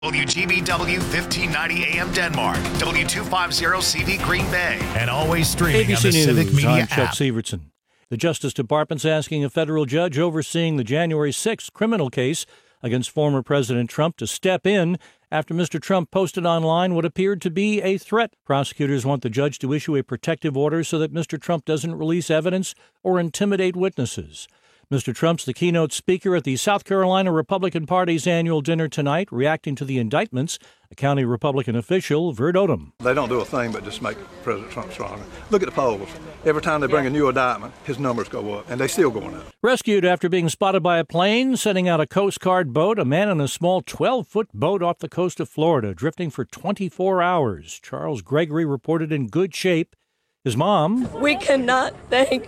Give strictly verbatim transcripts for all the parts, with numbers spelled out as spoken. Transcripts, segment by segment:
W G B W fifteen ninety A M Denmark, W two fifty C V Green Bay, and always streaming A B C on the News, Civic Media I'm app. Chuck Severson. The Justice Department's asking a federal judge overseeing the January sixth criminal case against former President Trump to step in after Mister Trump posted online what appeared to be a threat. Prosecutors want the judge to issue a protective order so that Mister Trump doesn't release evidence or intimidate witnesses. Mister Trump's the keynote speaker at the South Carolina Republican Party's annual dinner tonight, reacting to the indictments. A county Republican official, Vert Odom. They don't do a thing but just make President Trump stronger. Look at the polls. Every time they bring a new indictment, his numbers go up, and they're still going up. Rescued after being spotted by a plane setting out a Coast Guard boat, a man in a small twelve-foot boat off the coast of Florida, drifting for twenty-four hours. Charles Gregory reported in good shape. His mom. We cannot thank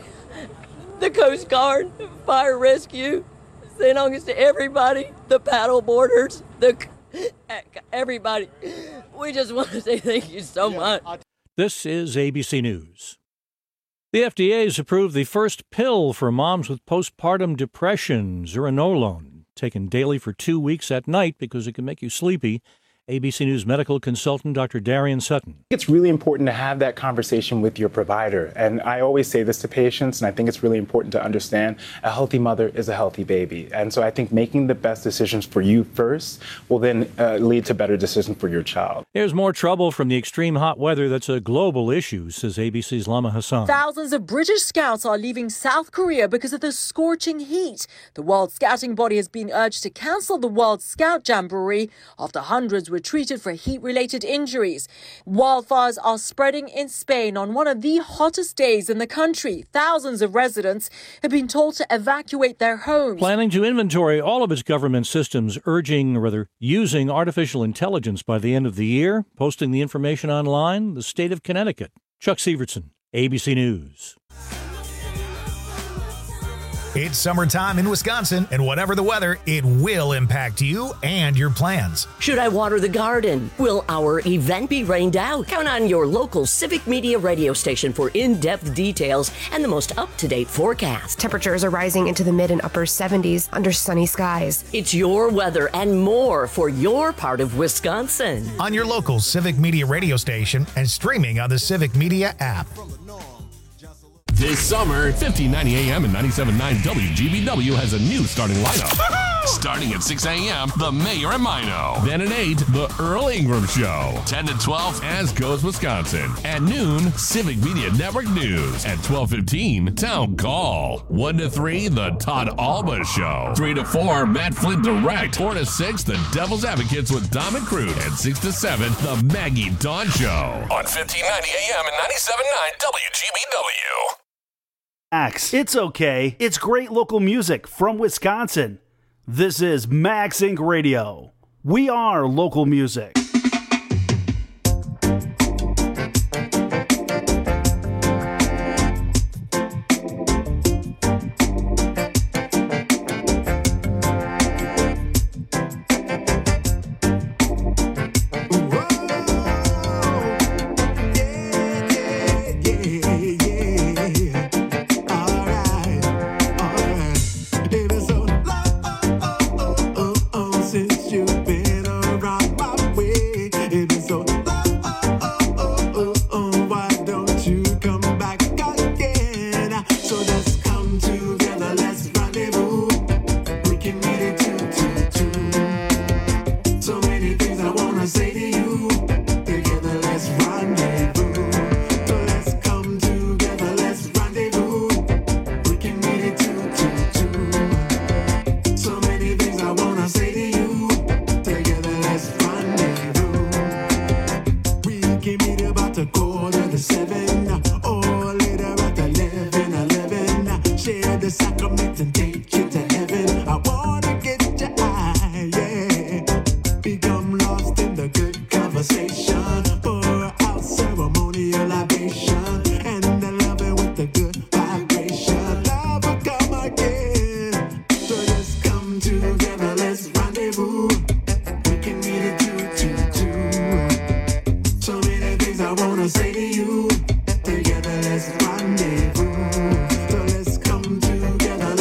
the Coast Guard, fire rescue, Saint August, to everybody, the paddle boarders, the everybody. We just want to say thank you so much. This is A B C News. The F D A has approved the first pill for moms with postpartum depression, Zuranolone, taken daily for two weeks at night because it can make you sleepy. A B C News medical consultant Doctor Darian Sutton. It's really important to have that conversation with your provider. And I always say this to patients, and I think it's really important to understand a healthy mother is a healthy baby. And so I think making the best decisions for you first will then uh, lead to better decisions for your child. There's more trouble from the extreme hot weather that's a global issue, says A B C's Lama Hassan. Thousands of British scouts are leaving South Korea because of the scorching heat. The World Scouting Body has been urged to cancel the World Scout Jamboree after hundreds were treated for heat-related injuries. Wildfires are spreading in Spain on one of the hottest days in the country. Thousands of residents have been told to evacuate their homes. Planning to inventory all of its government systems, urging, or rather, using artificial intelligence by the end of the year, posting the information online, the state of Connecticut. Chuck Severson, A B C News. It's summertime in Wisconsin, and whatever the weather, it will impact you and your plans. Should I water the garden? Will our event be rained out? Count on your local Civic Media radio station for in-depth details and the most up-to-date forecast. Temperatures are rising into the mid and upper seventies under sunny skies. It's your weather and more for your part of Wisconsin. On your local Civic Media radio station and streaming on the Civic Media app. This summer, fifteen ninety A M and ninety-seven point nine W G B W has a new starting lineup. Starting at six A M, The Mayor and Mino. Then at eight, The Earl Ingram Show. ten to twelve, As Goes Wisconsin. At noon, Civic Media Network News. At twelve fifteen, Town Call. one to three, The Todd Alba Show. three to four, Matt Flint Direct. four to six, The Devil's Advocates with Dom and Crude. And six to seven, The Maggie Dawn Show. On fifteen ninety A M and ninety-seven point nine W G B W. Max, it's okay. It's great local music from Wisconsin. This is Max Incorporated. Radio. We are local music.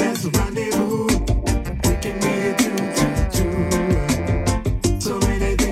So many things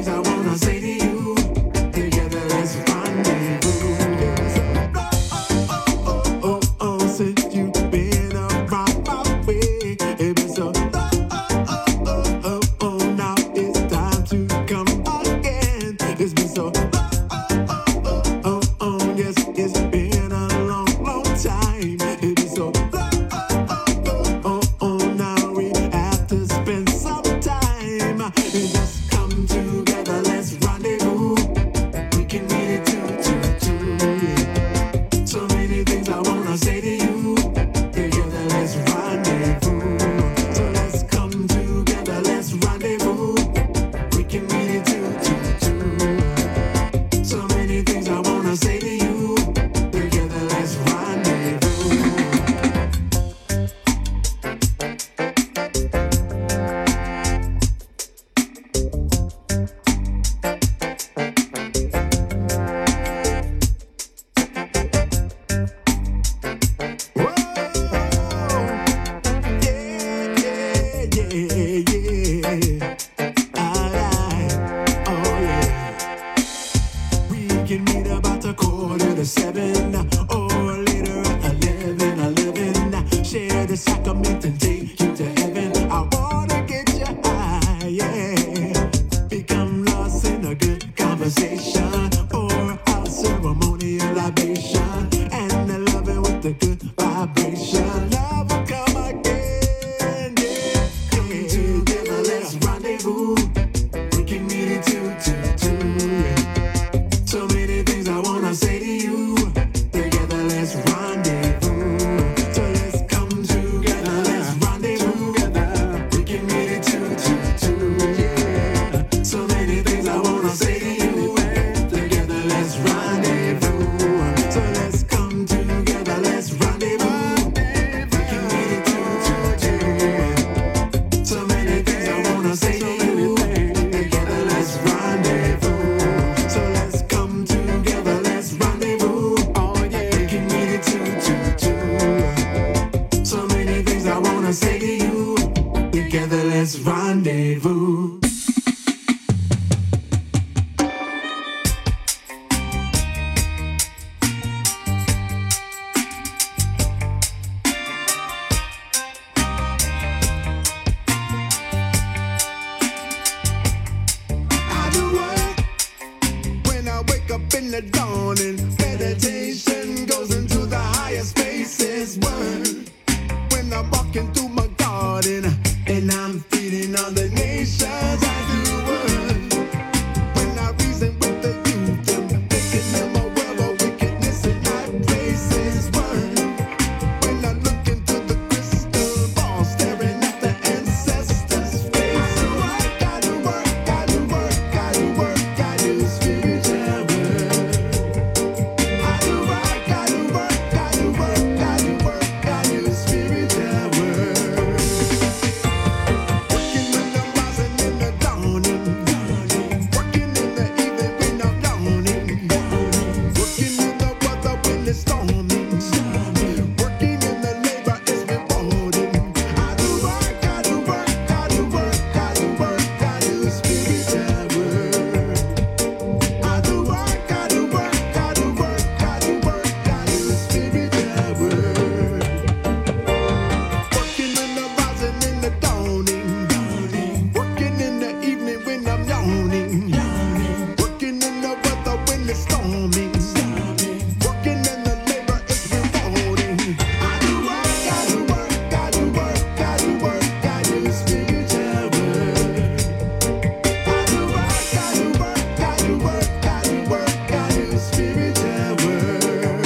in the dawning. Meditation goes into the higher spaces. Word. When I'm walking through my garden and I'm feeding all the nations, I do word. When I reason with the youth, I'm making them aware of wickedness in high places. Word. When I look into the crystal ball, staring at the ancestors' face. Work, I do work, I do work, I do work, I do spiritual work. I do work, I do work, I do work, I do work, I do spiritual work. Working when I'm rising in the dawning, working in the evening when I'm yawning, working in the weather when it's storming, working in the labor is rewarding. I do work, I do work, I do work, I do work, I do spiritual work. I do work, I do work, I do work, I do work, I do spiritual work. Working when I'm rising in the dawning, working in the evening when I'm yawning, working in the weather when it's storming, working in the labor is rewarding. I do work, I do work, I do work, I do work, I do spiritual work. I do work, I do work, I do work, I do work, I do spiritual work.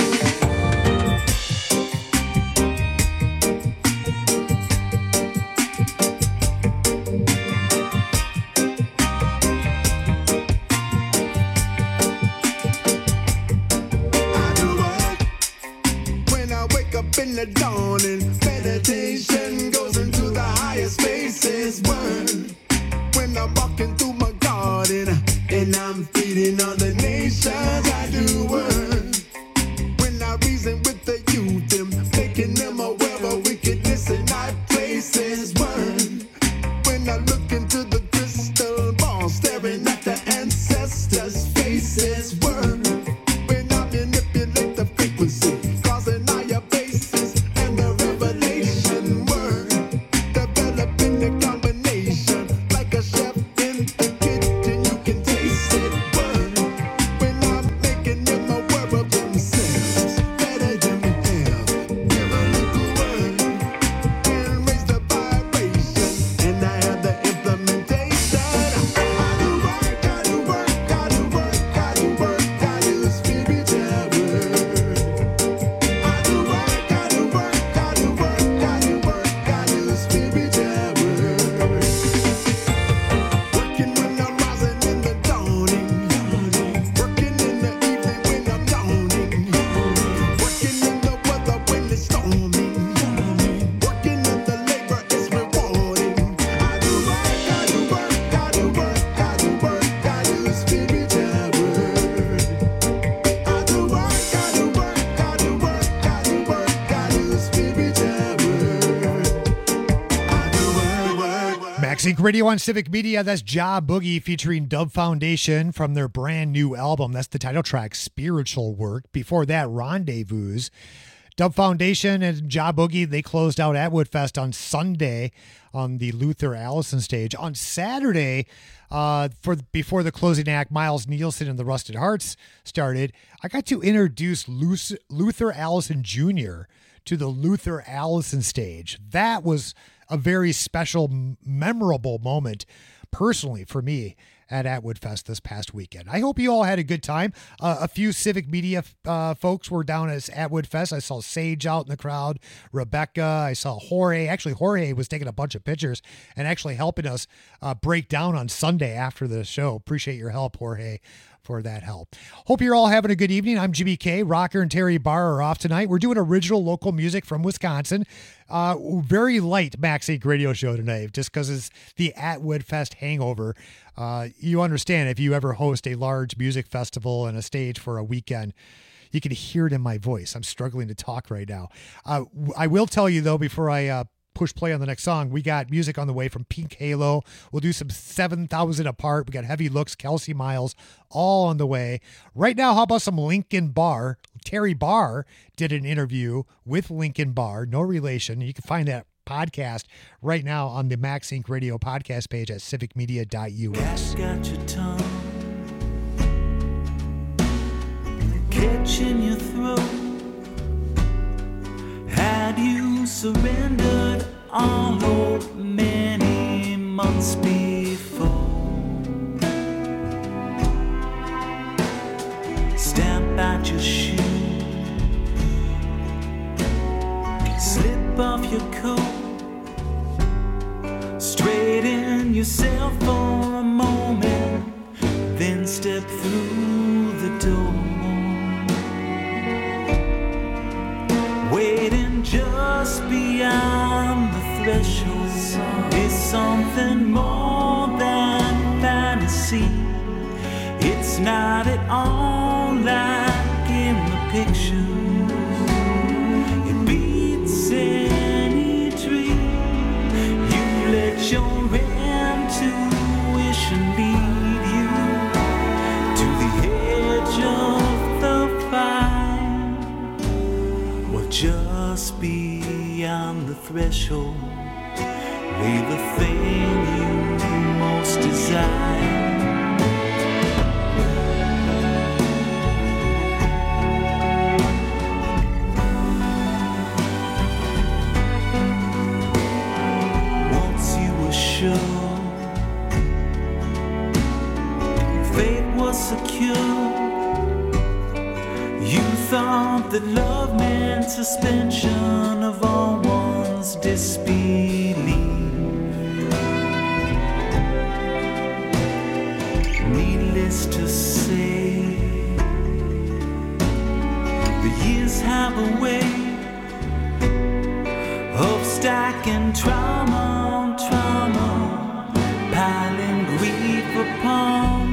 I do work when I wake up in the dawning. Meditation goes into the higher spaces. Word. When I'm walking through my garden and I'm feeding all the nations, I do word. When I reason with the youth, I'm making them aware of wickedness in high places. Word. When I look into the crystal ball, staring at the ancestors' faces. Word. When I manipulate the frequency, causing higher bases and the revelation. Word. Developing the combination like a chef in the kitchen, you can taste it. Word. When I'm making them aware of themselves, better than themselves. Give a little word and raise the vibration, and I have the implementation. I do work, I do work, I do work, I do work, I do spiritual work. I do work, I do work, I do work, I do work, I do spiritual work. Working when I'm rising in the dawning, working in the evening when I'm yawning, working in the weather when it's storming, working in the labor is rewarding. I do work, I do work, I do work, I do work, I do spiritual work. I do work, I do work, I do work, I do work, I do spiritual work. I do work, work, work. Max Inc Radio on Civic Media. That's Ja Boogie featuring Dub Foundation from their brand new album. That's the title track, Spiritual Work. Before that, Rendezvous. Dub Foundation and Ja Boogie, they closed out Atwood Fest on Sunday on the Luther Allison stage. On Saturday, uh, for before the closing act, Miles Nielsen and the Rusted Hearts started, I got to introduce Luce- Luther Allison Junior to the Luther Allison stage. That was a very special, m- memorable moment personally for me at Atwood Fest this past weekend. I hope you all had a good time. Uh, a few Civic Media uh, folks were down at Atwood Fest. I saw Sage out in the crowd, Rebecca. I saw Jorge. Actually, Jorge was taking a bunch of pictures and actually helping us uh, break down on Sunday after the show. Appreciate your help, Jorge, for that help. Hope you're all having a good evening. I'm Jimmy K. Rocker and Terry Barr are off tonight. We're doing original local music from Wisconsin. Uh, very light Max Inc radio show tonight, just because it's the Atwood Fest hangover. Uh, you understand, if you ever host a large music festival and a stage for a weekend, you can hear it in my voice. I'm struggling to talk right now. Uh, I will tell you, though, before I uh, push play on the next song, we got music on the way from Pink Halo. We'll do some seven thousand Apart. We got Heavy Looks, Kelsey Miles, all on the way. Right now, how about some Lincoln Barr? Terry Barr did an interview with Lincoln Barr, no relation. You can find that podcast right now on the Max Inc Radio podcast page at civic media dot u s. Got your tongue itch in your throat. Had you surrendered all hope many months before? Stamp out your shoe, slip off your coat, straighten yourself for a moment, then step through the door. Waiting just beyond the threshold is something more than fantasy. It's not at all like in the pictures. It beats any dream. You let your intuition lead you to the edge of the fire, or just beyond the threshold lay the thing you most desire. Fate was secure. You thought that love meant suspension of all one's disbelief. Needless to say, the years have a way of stacking trauma on trauma, piling grief upon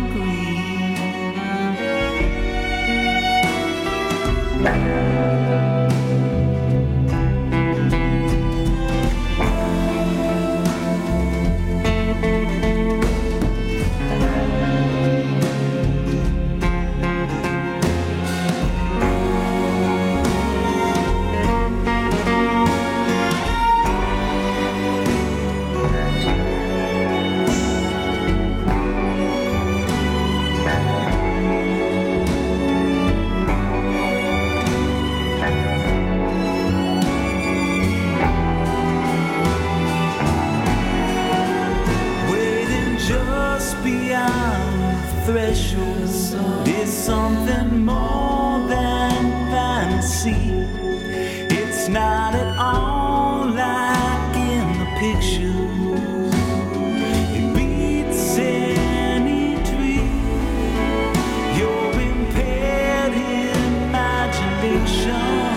thresholds is something more than fantasy. It's not at all like in the pictures. It beats any dream. Your impaired imagination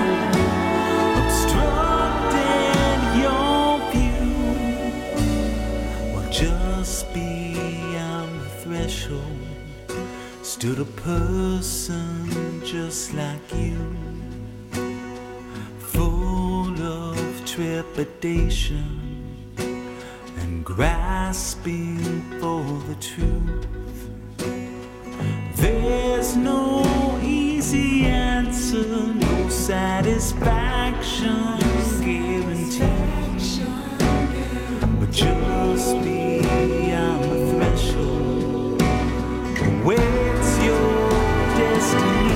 obstructed your view. Well, just beyond the threshold stood a person just like you, full of trepidation and grasping for the truth. There's no easy answer, no satisfaction guaranteed, but just beyond the threshold awaits your destiny.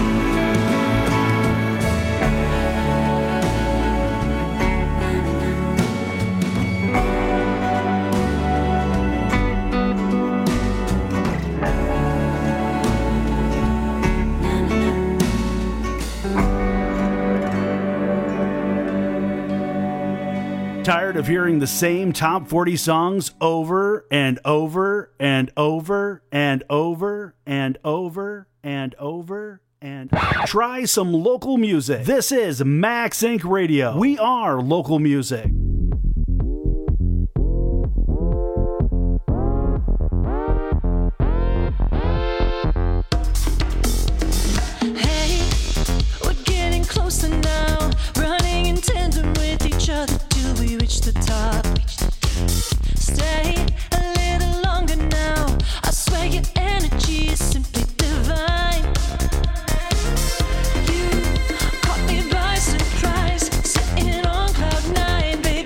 Tired of hearing the same top forty songs over and over and over and over and over and over and try some local music. This is Max Incorporated. Radio. We are local music. Hey, we're getting closer now, running in tandem with each other till we reach the top. Stay a little longer now, I swear your energy is simply divine. You caught me by surprise, sitting on cloud nine, baby.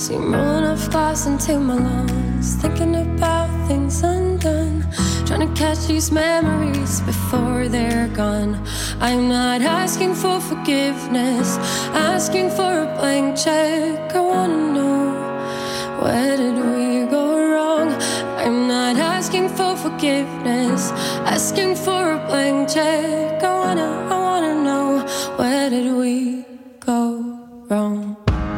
See, rolling off glass into my lungs, thinking about things undone, trying to catch these memories before they're gone. I'm not asking for forgiveness, asking for a blank check. I wanna know, where did we go wrong? I'm not asking for forgiveness, asking for a blank check. I wanna, I wanna know, where did we go wrong?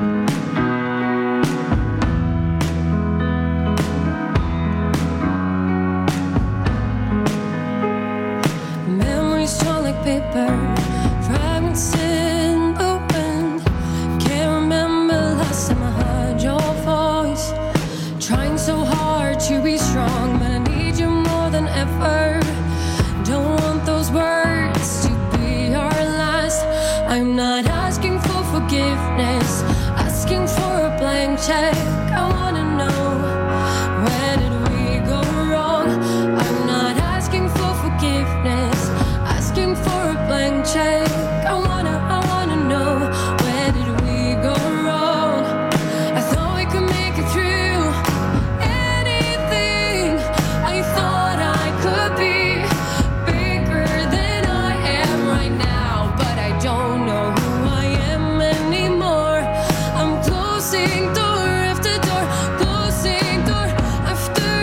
Memories torn like paper, fragments in the wind. Can't remember last time I heard your voice. Trying so hard to be strong, but I need you more than ever. Don't want those words to be our last. I'm not asking for forgiveness, asking for a blank check. I wanna know, where did we go wrong? I'm not asking for forgiveness, asking for a blank check. I wanna, I wanna know, where did we go wrong? I thought we could make it through anything. I thought I could be bigger than I am right now, but I don't know who I am anymore. I'm closing door after door, closing door after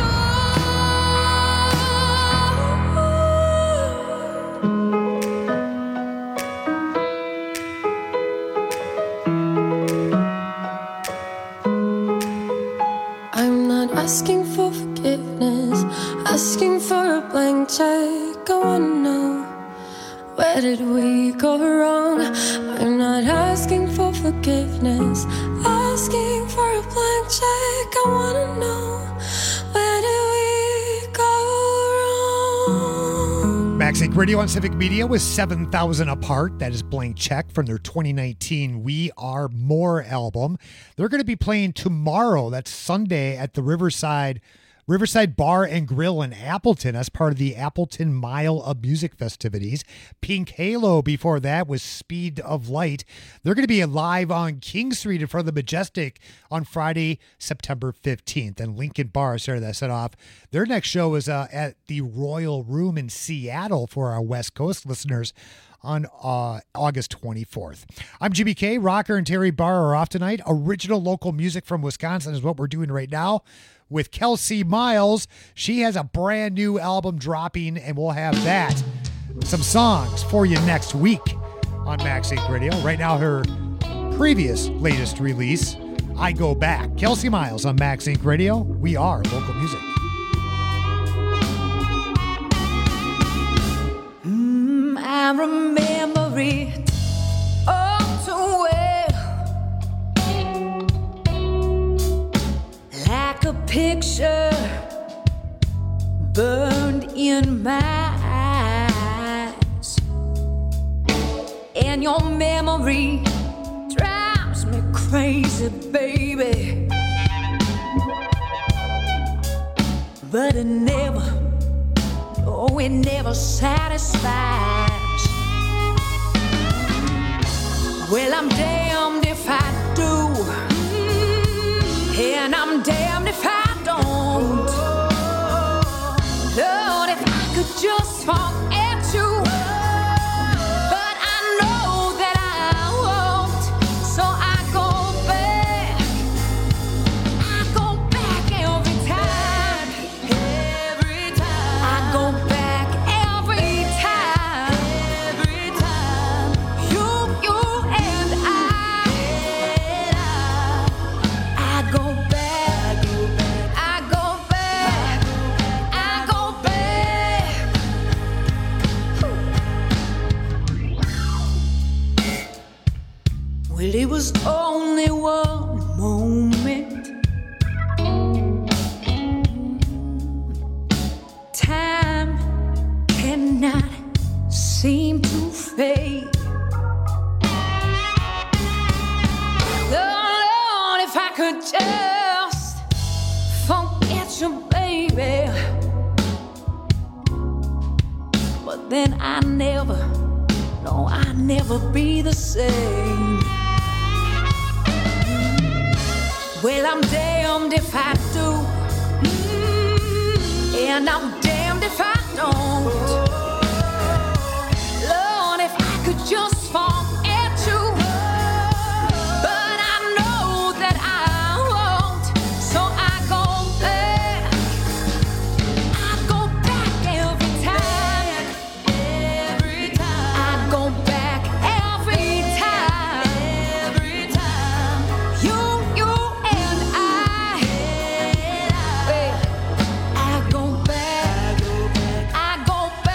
I'm not asking for forgiveness, asking for a blank check. I wanna know, where did we go wrong? I'm not asking for forgiveness, asking for a blank check. I wanna know, where did we go wrong? MaxInc Radio on Civic Media was seven thousand apart. That is Blank Check from their twenty nineteen We Are More album. They're going to be playing tomorrow. That's Sunday at the Riverside Riverside Bar and Grill in Appleton as part of the Appleton Mile of Music festivities. Pink Halo before that was Speed of Light. They're going to be live on King Street in front of the Majestic on Friday, September fifteenth. And Lincoln Bar started that set off. Their next show is uh, at the Royal Room in Seattle for our West Coast listeners on uh, August twenty-fourth. I'm G B K. Rocker and Terry Barr are off tonight. Original local music from Wisconsin is what we're doing right now with Kelsey Miles. She has a brand new album dropping, and we'll have that, some songs for you next week on MaxInc Radio. Right now, her previous latest release, I Go Back. Kelsey Miles on MaxInc Radio. We are local music. Mm, I remember it all too well. Like a picture burned in my eyes, and your memory drives me crazy, baby. But it never, oh, it never satisfies. Well, I'm damned if I do, and I'm damned if I don't. Lord, if I could just forget you, but I know that I won't. So I go back, I go back every time, every time. I go back every time, every time. You, you and I, I go back, I go back, I go back. Well, it was only one moment. Time cannot seem to fade. Lord, if I could just forget you, baby. But then I never, no, I never be the same. Well, I'm damned if I do, mm, and I'm damned if I don't. Lord, if I could just fall at you, but I know that I won't, so I go back. I go back every time. Every time. I go back every time. Every time. You, you and I. I go back. I go back.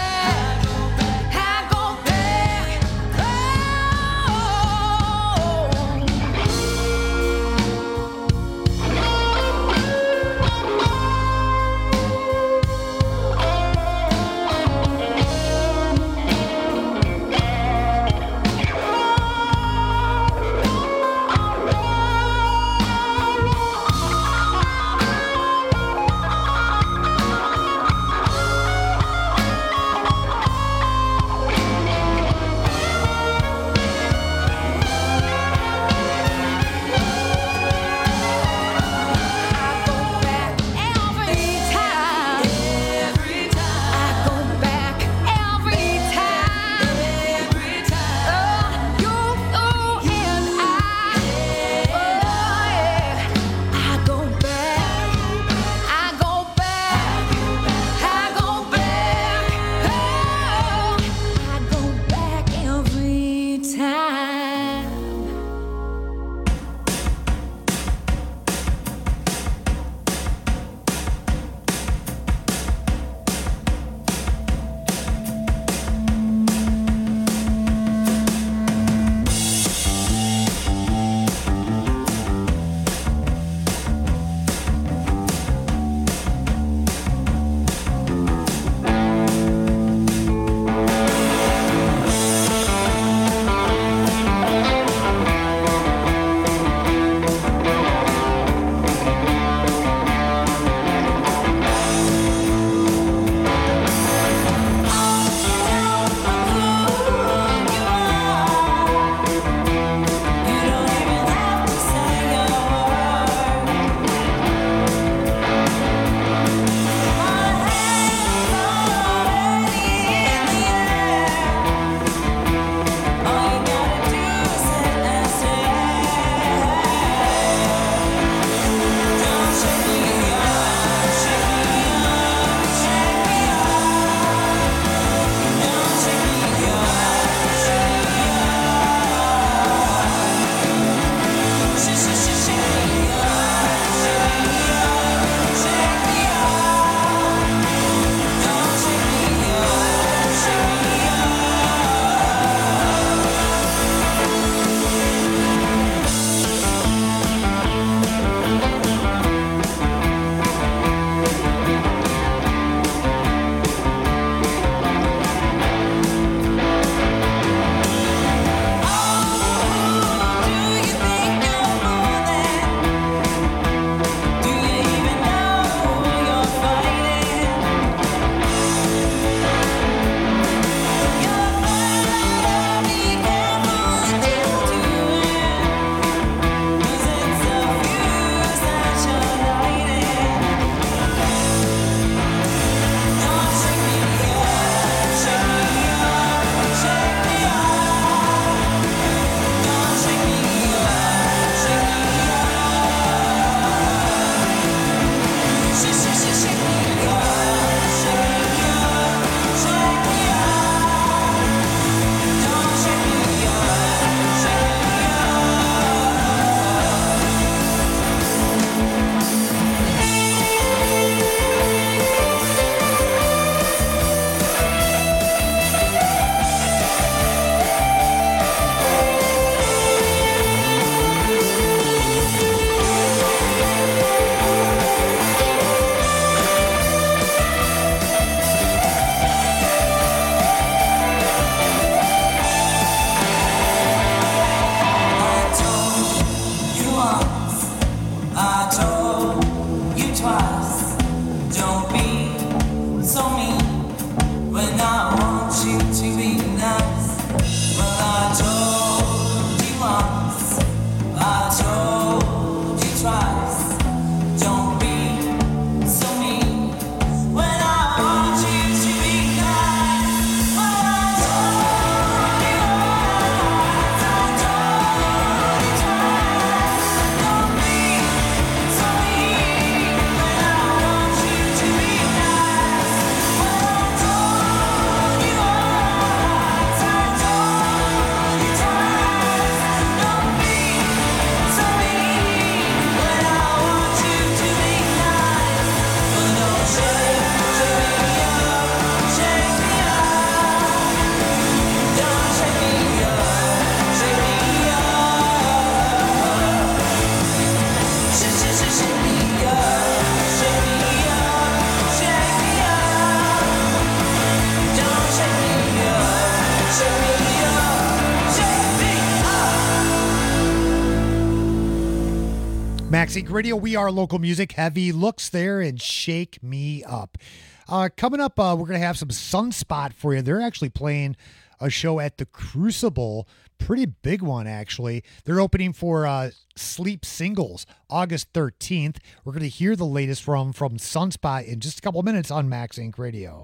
Max Inc Radio, we are local music. Heavy Looks there and Shake Me Up. Uh, coming up, uh, we're going to have some Sunspot for you. They're actually playing a show at the Crucible. Pretty big one, actually. They're opening for uh, Sleep Singles August thirteenth. We're going to hear the latest from, from Sunspot in just a couple minutes on Max Inc Radio.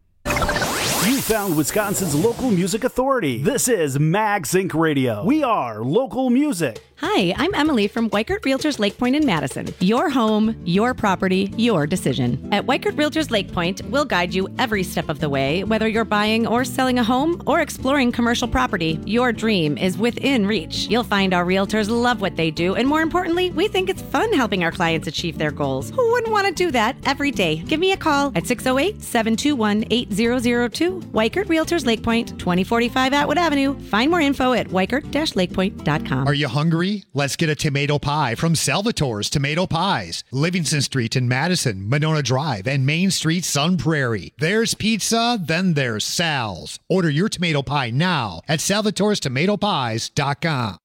You found Wisconsin's local music authority. This is Max Inc Radio. We are local music. Hi, I'm Emily from Weichert Realtors Lake Point in Madison. Your home, your property, your decision. At Weichert Realtors Lake Point, we'll guide you every step of the way, whether you're buying or selling a home or exploring commercial property. Your dream is within reach. You'll find our realtors love what they do, and more importantly, we think it's fun helping our clients achieve their goals. Who wouldn't want to do that every day? Give me a call at six oh eight, seven two one, eight zero zero two. Weichert Realtors Lake Point, twenty forty-five Atwood Avenue. Find more info at weichert dash lake point dot com. Are you hungry? Let's get a tomato pie from Salvatore's Tomato Pies. Livingston Street in Madison, Monona Drive, and Main Street, Sun Prairie. There's pizza, then there's Sal's. Order your tomato pie now at salvatores tomato pies dot com.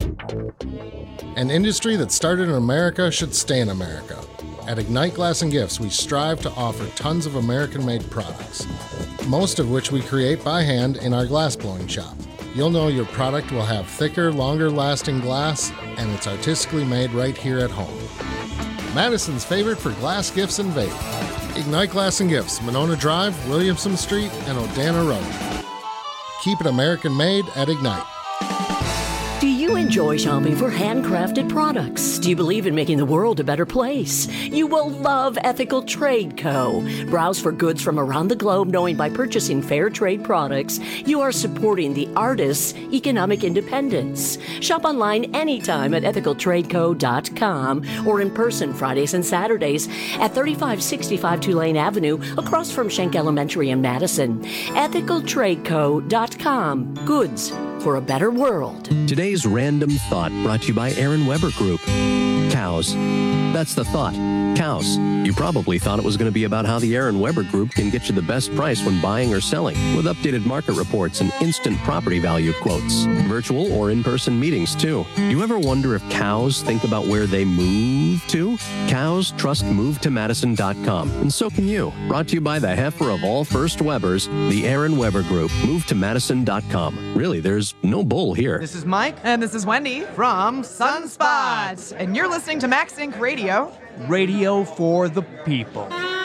An industry that started in America should stay in America. At Ignite Glass and Gifts, we strive to offer tons of American-made products, most of which we create by hand in our glass blowing shop. You'll know your product will have thicker, longer-lasting glass, and it's artistically made right here at home. Madison's favorite for glass gifts and vape. Ignite Glass and Gifts, Monona Drive, Williamson Street, and Odana Road. Keep it American-made at Ignite. Do you enjoy shopping for handcrafted products? Do you believe in making the world a better place? You will love Ethical Trade Co. Browse for goods from around the globe, knowing by purchasing fair trade products, you are supporting the artists' economic independence. Shop online anytime at ethical trade co dot com or in person Fridays and Saturdays at thirty-five sixty-five Tulane Avenue across from Schenck Elementary in Madison. ethical trade co dot com. Goods for a better world. Today's Random Thought brought to you by Aaron Weber Group. Cows. That's the thought. Cows. You probably thought it was going to be about how the Aaron Weber Group can get you the best price when buying or selling, with updated market reports and instant property value quotes. Virtual or in-person meetings, too. Do you ever wonder if cows think about where they move to? Cows trust move to madison dot com, and so can you. Brought to you by the heifer of all First Webers, the Aaron Weber Group. move to madison dot com. Really, there's no bull here. This is Mike. And this is Wendy from Sunspot. And you're listening to Max Inc Radio. Radio for the people.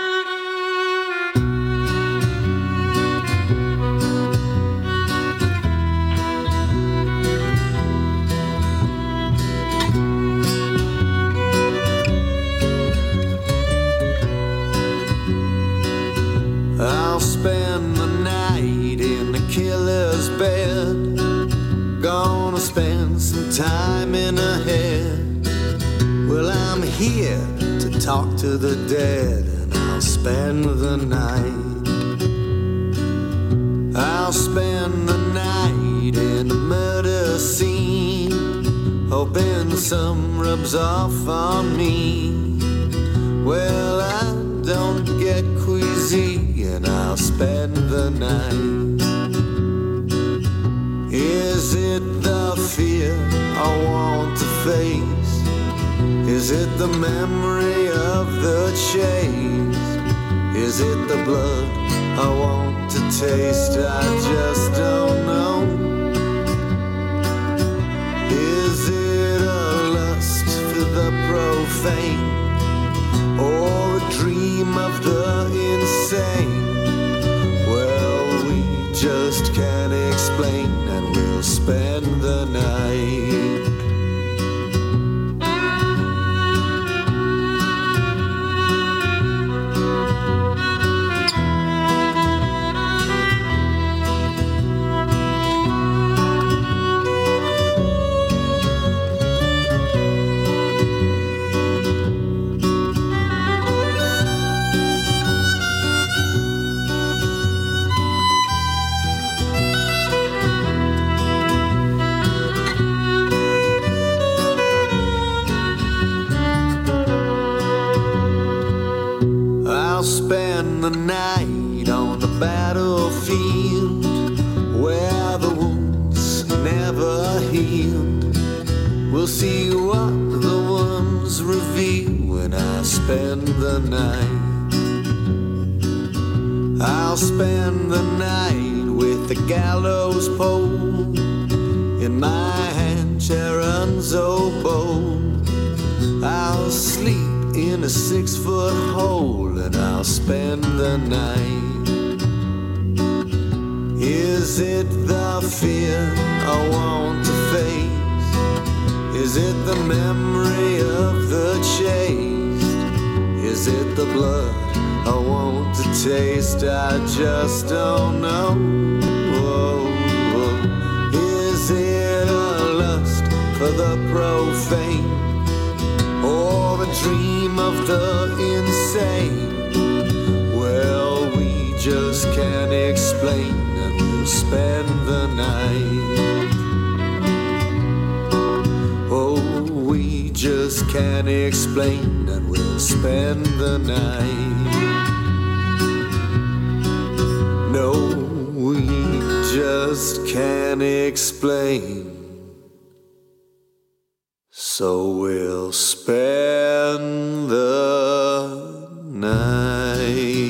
I'll spend the night in the killer's bed. Gonna spend some time in her head. Well, I'm here to talk to the dead, and I'll spend the night. I'll spend the night in a murder scene, hoping some rubs off on me. Well, I don't get queasy, and I'll spend the night. Is it the fear I want to face? Is it the memory of the chase? Is it the blood I want to taste? I just don't know. Is it a lust for the profane, or a dream of the insane? Well, we just can't explain, and we'll spend the night. spend the night on the battlefield where the wounds never healed. We'll see what the ones reveal when I spend the night. I'll spend the night with the gallows pole in my hand, Sharon's oboe. I'll sleep in a six-foot hole and I'll spend the night. Is it the fear I want to face? Is it the memory of the chased? Is it the blood I want to taste? I just don't know. Whoa, whoa. Is it a lust for the profane, or a dream of the insane? Well, we just can't explain, and we'll spend the night. Oh, we just can't explain, and we'll spend the night. No, we just can't explain, so we'll spend the night.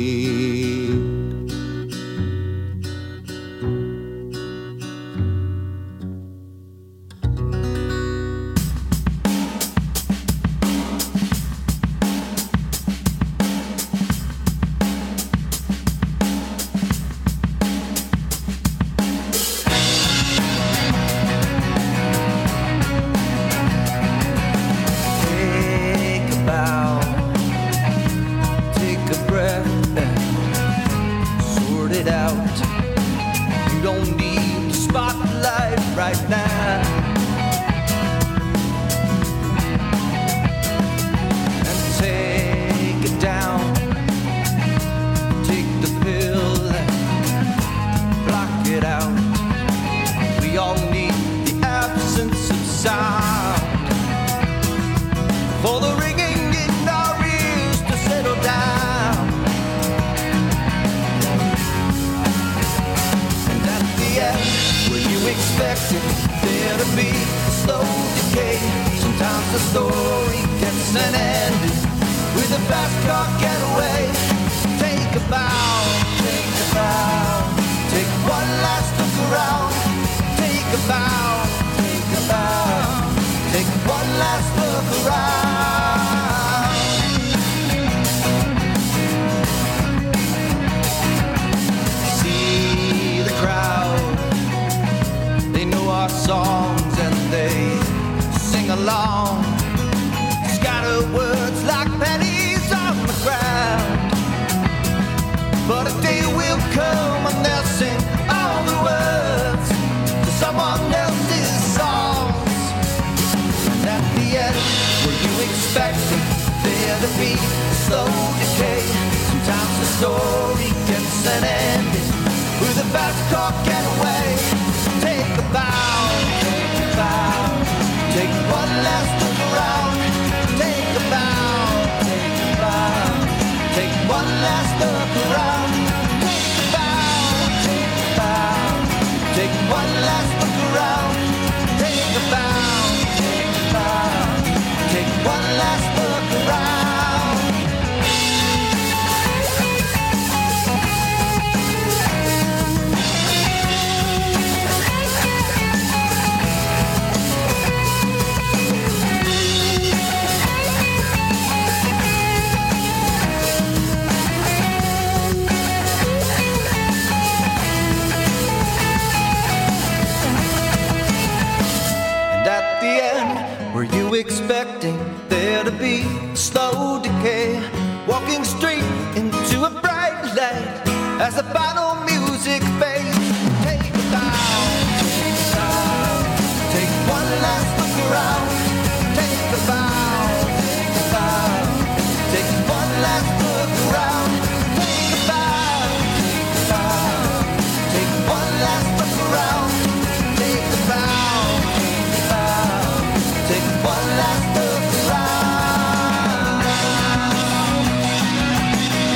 Expecting there to be slow decay, walking straight into a bright light as the final music fades. Take a bow, take a bow, take one last look around. Take a bow, take a bow, take one last look around. Take a bow, take a bow, take one last look around. Take a bow, take a bow, take one last look around.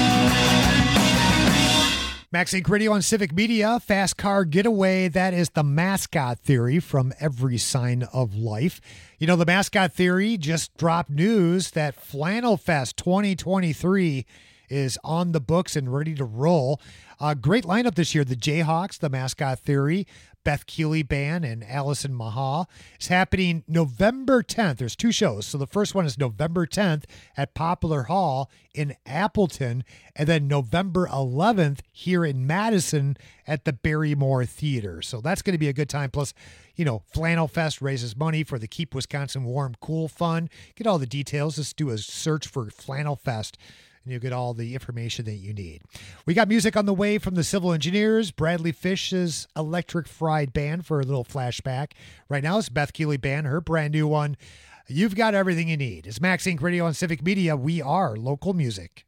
Max Inc Radio on Civic Media, Fast Car Getaway. That is the mascot theory from Every Sign of Life. You know, the mascot theory just dropped news that Flannel Fest twenty twenty-three is on the books and ready to roll. Uh, great lineup this year. The Jayhawks, the mascot theory, Beth Keeley Band, and Allison Maha. It's happening November tenth. There's two shows. So the first one is November tenth at Poplar Hall in Appleton, and then November eleventh here in Madison at the Barrymore Theater. So that's going to be a good time. Plus, you know, Flannel Fest raises money for the Keep Wisconsin Warm Cool Fund. Get all the details. Just do a search for Flannel Fest, and you'll get all the information that you need. We got music on the way from the Civil Engineers, Bradley Fish's Electric Fried Band for a little flashback. Right now it's Beth Keeley Band, her brand new one. You've got everything you need. It's Max Inc Radio on Civic Media. We are local music.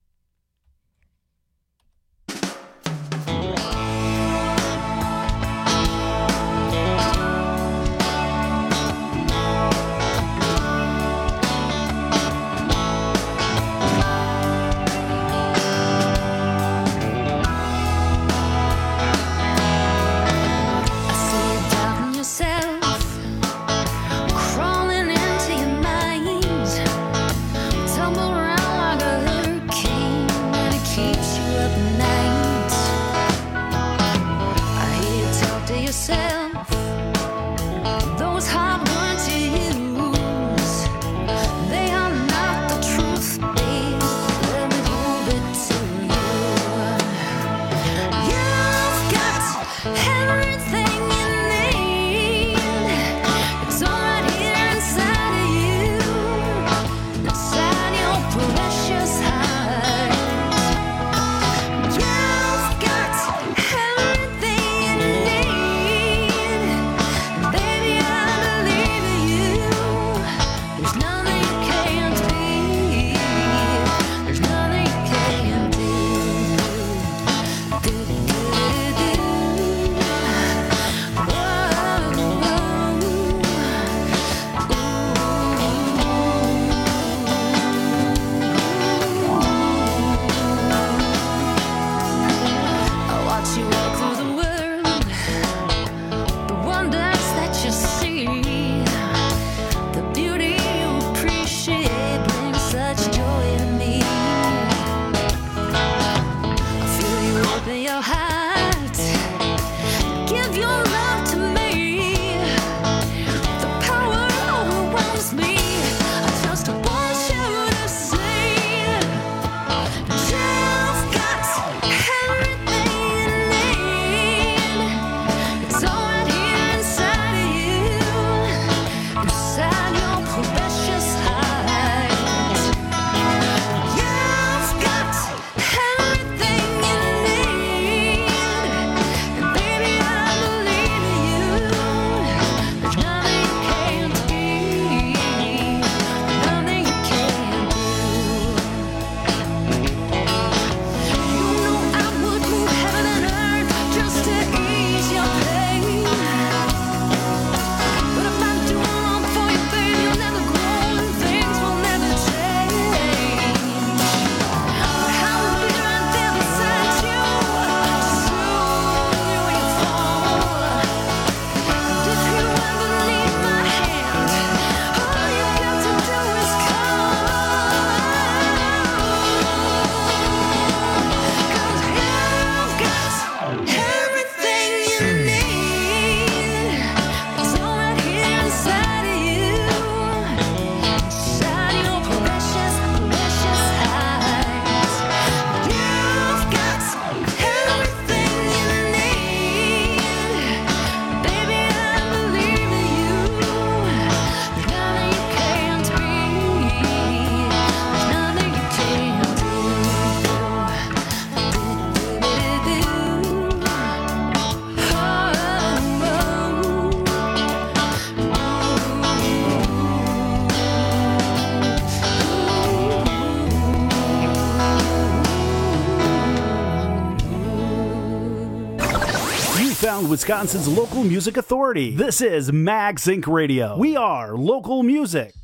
Found Wisconsin's local music authority. This is Max Inc Radio. We are local music.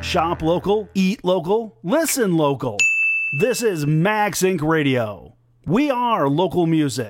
Shop local, eat local, listen local. This is Max Incorporated. Radio. We are local music.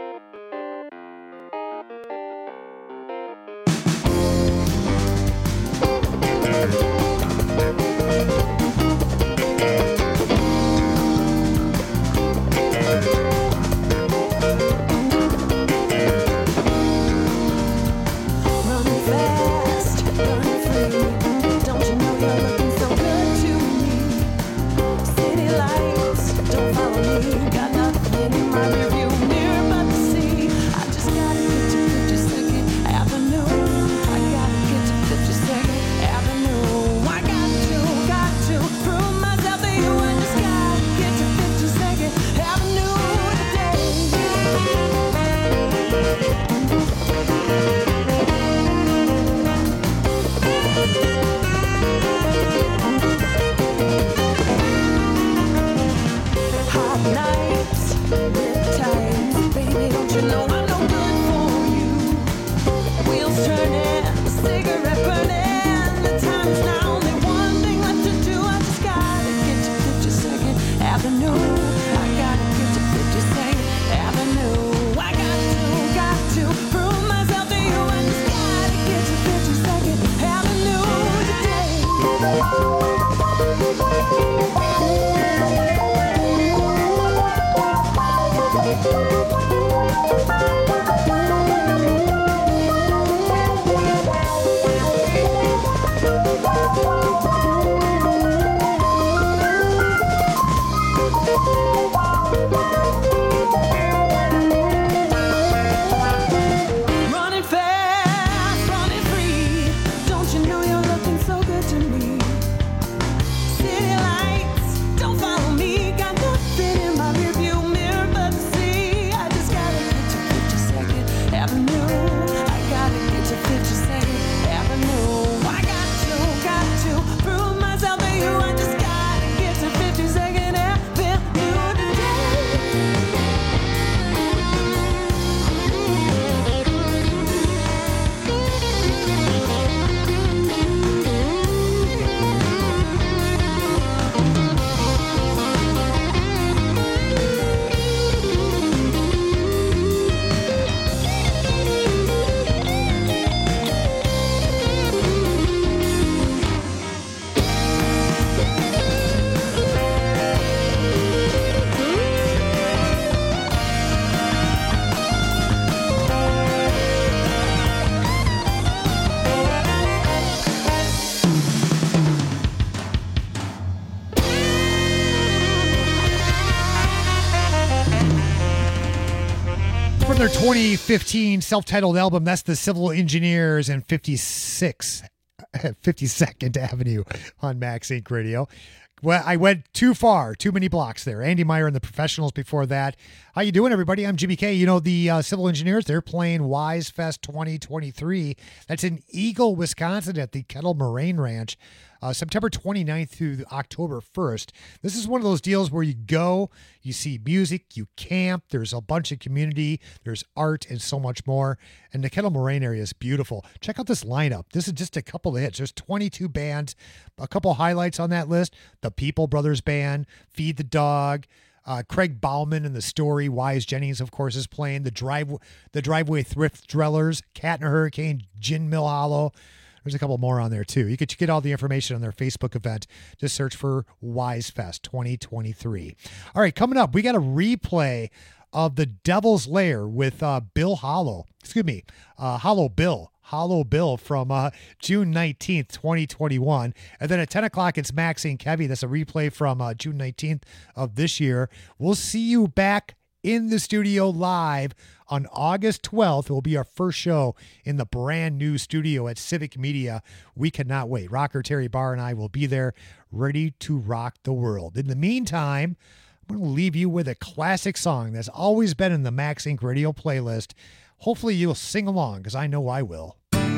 Their twenty fifteen self-titled album, that's the Civil Engineers and fifty-six, fifty-second Avenue on Max Inc Radio. Well, I went too far, too many blocks there. Andy Meyer and the Professionals before that. How you doing, everybody? I'm Jimmy K. You know, the uh, Civil Engineers, they're playing Wise Fest twenty twenty-three. That's in Eagle, Wisconsin at the Kettle Moraine Ranch. Uh, September twenty-ninth through October first. This is one of those deals where you go, you see music, you camp, there's a bunch of community, there's art, and so much more. And the Kettle Moraine area is beautiful. Check out this lineup. This is just a couple of hits. There's twenty-two bands. A couple highlights on that list. The People Brothers Band, Feed the Dog, uh, Craig Bauman and the Story, Wise Jennings, of course, is playing. The Drive, the Driveway Thrift Drillers, Cat and a Hurricane, Gin Mill Hollow. There's a couple more on there, too. You could get all the information on their Facebook event. Just search for Wise Fest twenty twenty-three. All right, coming up, we got a replay of The Devil's Lair with uh, Bill Hollow. Excuse me, uh, Hollow Bill. Hollow Bill from uh, June nineteenth, twenty twenty-one. And then at ten o'clock, it's Max and Kevy. That's a replay from uh, June nineteenth of this year. We'll see you back in the studio live on August twelfth. It will be our first show in the brand new studio at Civic Media. We cannot wait. Rocker Terry Barr and I will be there ready to rock the world. In the meantime, I'm going to leave you with a classic song that's always been in the Max Incorporated Radio playlist. Hopefully you'll sing along, because I know I will.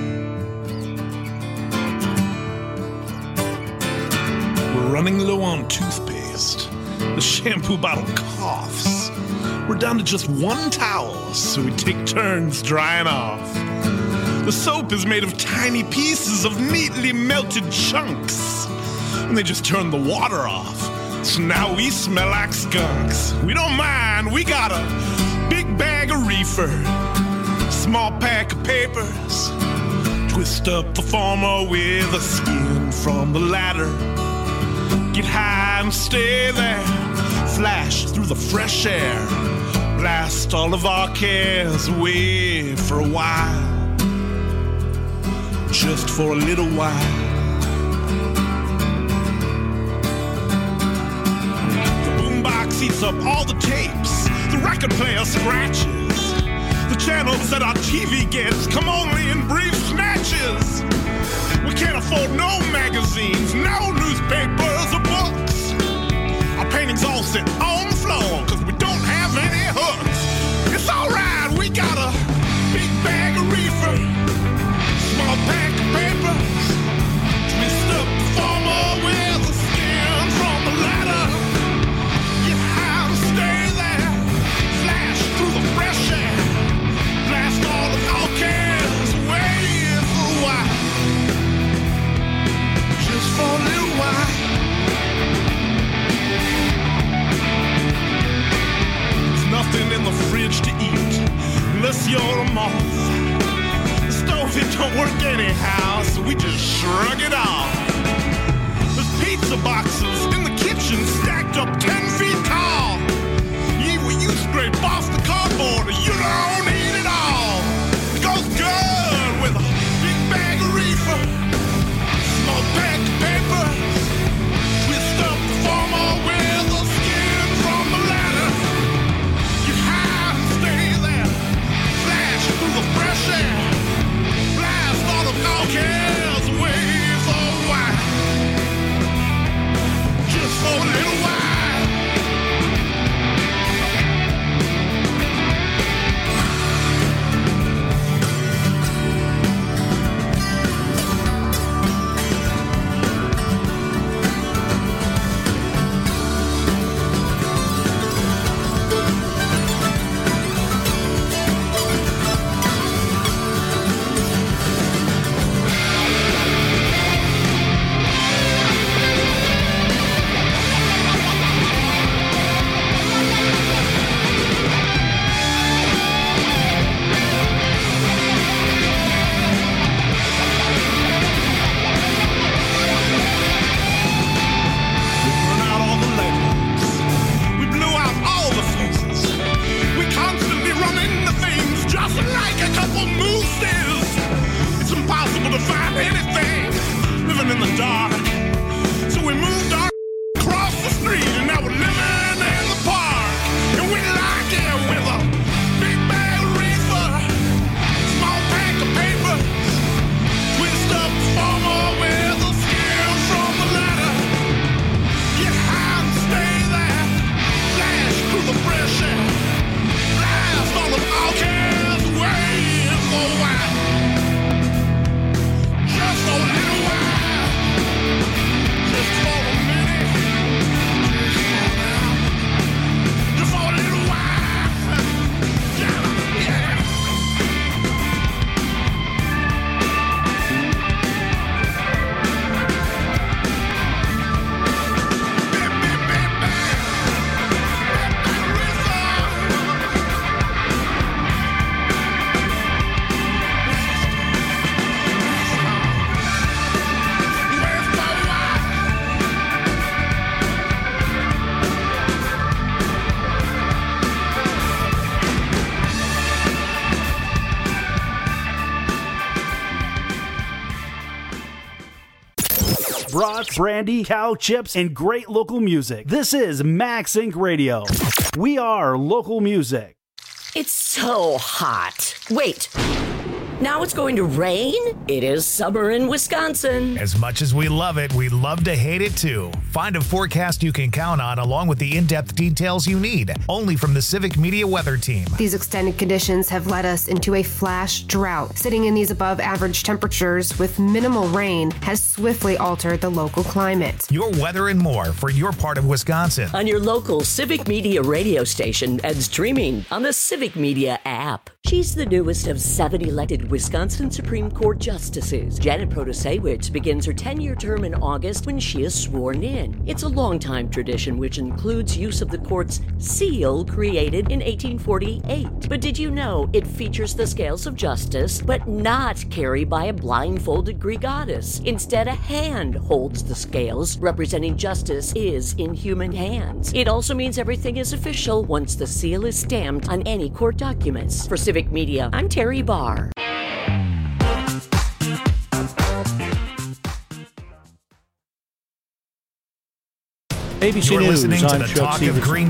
We're running low on toothpaste. The shampoo bottle coughs. We're down to just one towel, so we take turns drying off. The soap is made of tiny pieces of neatly melted chunks. and they just turned the water off. So now we smell like skunks. We don't mind, we got a big bag of reefer, small pack of papers, twist up the former with a skin from the ladder. Get high and stay there, flash through the fresh air, blast all of our cares away for a while, just for a little while. The boombox eats up all the tapes, the record player scratches, the channels that our T V gets come only in brief snatches. We can't afford no magazines, no newspapers or books. Our paintings all sit on the floor, cause we don't have any hooks. It's alright, we got a big bag of reefer, small pack of papers, twist up the former with the skin from the ladder. Get high and stay there, flash through the fresh air, blast all of our cares away for a while, just for a little while. Nothing in the fridge to eat unless you're a moth. The stove, it don't work anyhow, so we just shrug it off. There's pizza boxes in the kitchen stacked up ten feet tall. You eat what you scrape off the cardboard, or you don't eat it all. It goes good with a big bag of reefer, small pack of paper, twist up the former with the skin from the ladder. Through the fresh air, blast all of our cares away for a while, just for a little while. Brats, brandy, cow chips, and great local music. This is Max Inc Radio. We are local music. It's so hot. Wait. Now it's going to rain? It is summer in Wisconsin. As much as we love it, we love to hate it too. Find a forecast you can count on along with the in-depth details you need. Only from the Civic Media Weather Team. These extended conditions have led us into a flash drought. Sitting in these above average temperatures with minimal rain has swiftly altered the local climate. Your weather and more for your part of Wisconsin. On your local Civic Media radio station and streaming on the Civic Media app. She's the newest of seven elected Wisconsin Supreme Court justices. Janet Protasewicz begins her ten-year term in August when she is sworn in. It's a long-time tradition which includes use of the court's seal created in eighteen forty-eight. But did you know it features the scales of justice, but not carried by a blindfolded Greek goddess? Instead, a hand holds the scales, representing justice is in human hands. It also means everything is official once the seal is stamped on any court documents. For Civic Media, I'm Terry Barr. A B C You're News, listening to I'm the Chuck Talk Stevenson. of Green